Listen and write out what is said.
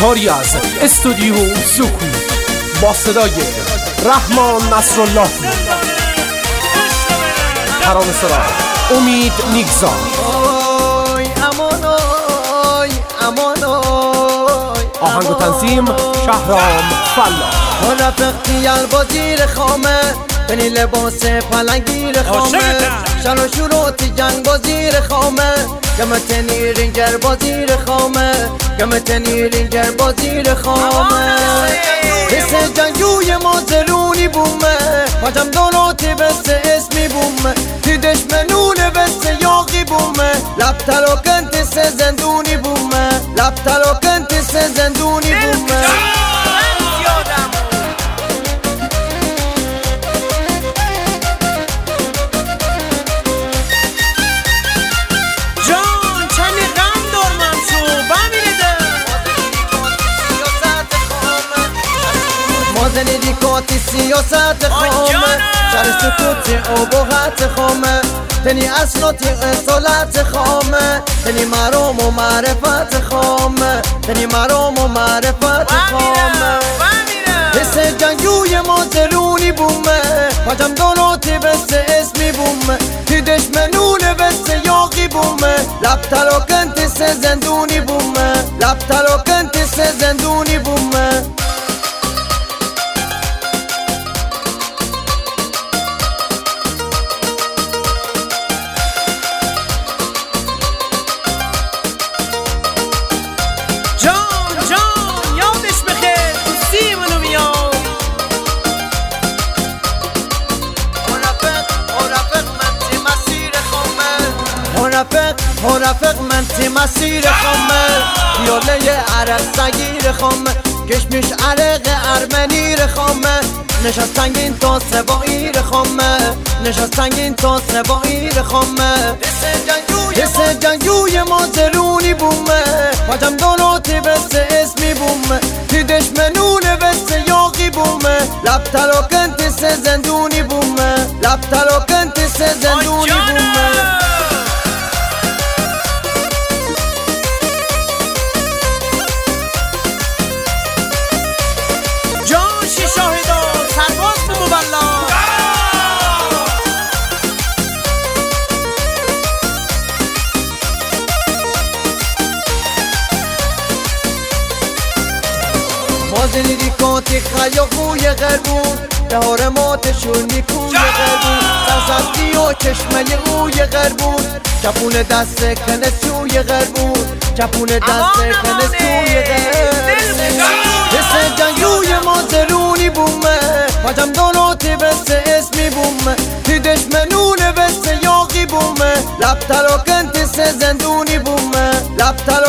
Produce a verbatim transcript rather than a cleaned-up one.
کاری از استودیو زوکو با صدای رحمان نصرالله، ترانه سرا امید نیگزا. آهنگ و تنظیم شهرام فلا. رفقتی البازیر خامه بنی لباس پلنگیر خامه، شر و شروط جنگ بازیر خامه، گمتنی رینگر بازیر خامه، گمتنی رینگر بازیر خامه. حس جنگوی ما زرونی بومه، پاجم داناتی بس اسمی بومه، تی دشمنون بس یاقی بومه، لب تراکنت سه زندونی بومه، لب تراکنت سه زندونی بومه. مازنی دیکاتی سیاست خامه، شر سکوت ابهت خامه، تنی اصلاتی اصالت خامه، تنی مرام و معرفت خامه، تنی مرام و معرفت خامه. حس جنگوی ما زرونی بومه، پاجم داناتی بس اسمی بومه، تی دشمنون بس یاقی بومه، لب تراکنت سه زندونی بومه، لب تراکنت سه زندونی بومه. ها رفق من تی مسیر خامه، پیاله عرق سگیر خامه، کشمیش عرق ارمنیر خامه، نشستنگین تا سباییر خامه، نشستنگین تا سباییر خامه. حس جنگوی ما زرونی بومه، پاجم داناتی بس اسمی بومه، تی دشمنون بس یاقی بومه، لب تراکنت سه زندونی بومه، لب تراکنت سه زندونی بومه. مازنی دیکاتی خیا خوی غربون، دهار ماتشون نیکوی غربون، سرسستی و چشمه اوی غربون، چپون دست کنه سوی غربون، چپون دست کنه سوی غربون. حس جنگوی ما زرونی بومه، پاجم داناتی بس اسمی بومه، تی دشمنون بس یاقی بومه، لب تراکنت سه زندونی بومه، لب